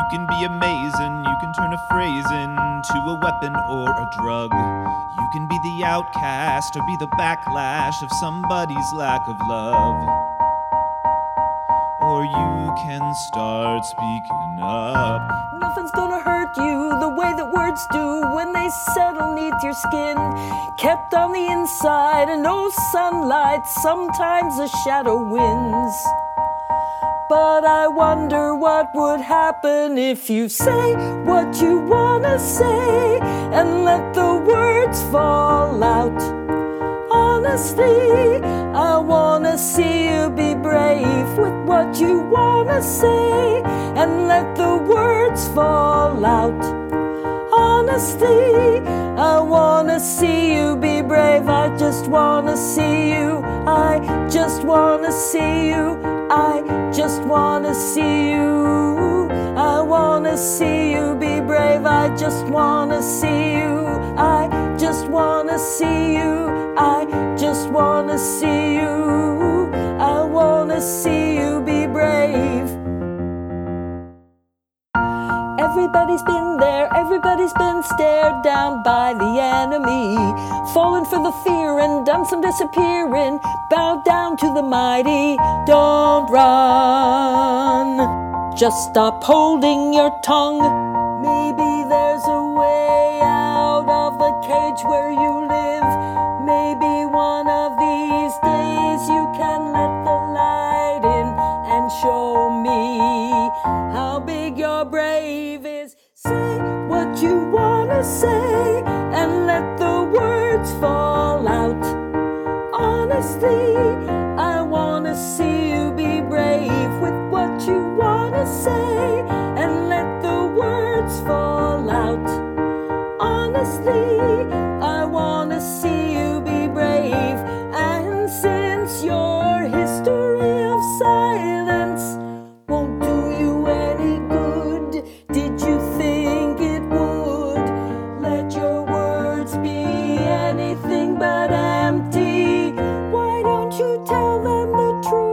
can be amazing, you can turn a phrase into a weapon or a drug. You can be the outcast or be the backlash of somebody's lack of love. Or you can start speaking up. Nothing's gonna hurt you the way that words do when they settle neath your skin. Kept on the inside and no sunlight, sometimes a shadow wins. But I wonder what would happen if you say what you wanna say and let the words fall out. Honestly, I wanna see you be brave with what you wanna say and let the words fall out. Honestly, I wanna see you be brave. I just wanna see you. I just wanna see you. I just wanna see you. I wanna see you be brave. I just wanna see you. I just wanna see you. I just wanna see you. I wanna see you be brave. Everybody's been there, everybody's been stared down by the enemy, fallen for the fear and done some disappearing, bowed down to the mighty. Don't run, just stop holding your tongue. Maybe there's a way out of the cage where you live. Maybe one of these days you can let the light in and show me how big your brave is. Say what you wanna say and let the words fall out. Honestly, I wanna see you be brave with what you wanna say and let the words fall out. Honestly, I wanna see you be brave. And since your history of silence won't do you any good, did you think it would? Let your words be anything but empty. Why don't you tell them the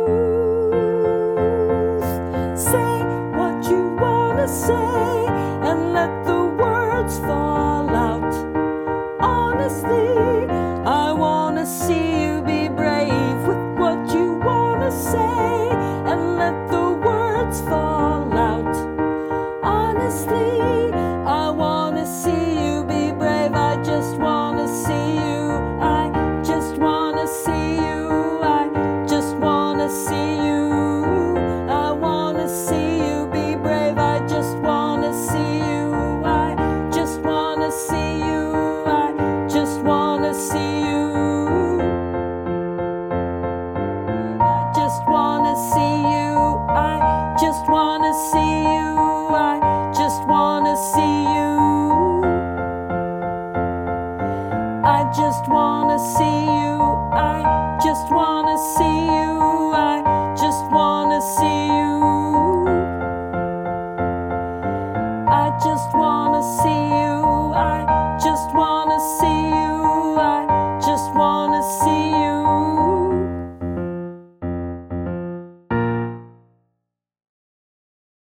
truth? Say what you wanna say and let the words fall out. Honestly, I wanna see you be brave with what you wanna say and let the words fall out. Honestly, I wanna see you be brave. I just wanna see you. I just wanna see you. I just wanna see you. I wanna see you be brave. I just wanna see you. I just wanna see you. I just wanna see you. I just wanna see you. I just wanna see you. I just wanna see you. I just wanna see you. I just wanna see you. I just wanna see you. I just wanna see